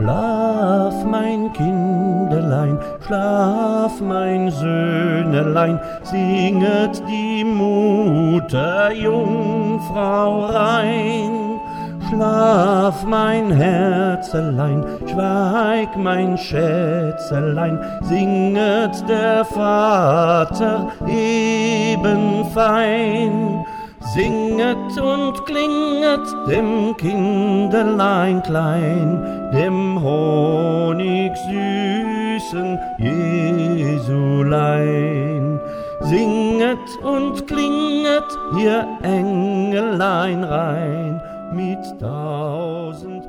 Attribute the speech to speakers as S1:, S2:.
S1: Schlaf, mein Kinderlein, schlaf, mein Söhnelein, singet die Mutterjungfrau rein. Schlaf, mein Herzelein, schweig, mein Schätzelein, singet der Vater eben fein. Singet und klinget dem Kinderlein klein, dem honigsüßen Jesulein. Singet und klinget, ihr Engelein rein, mit 1000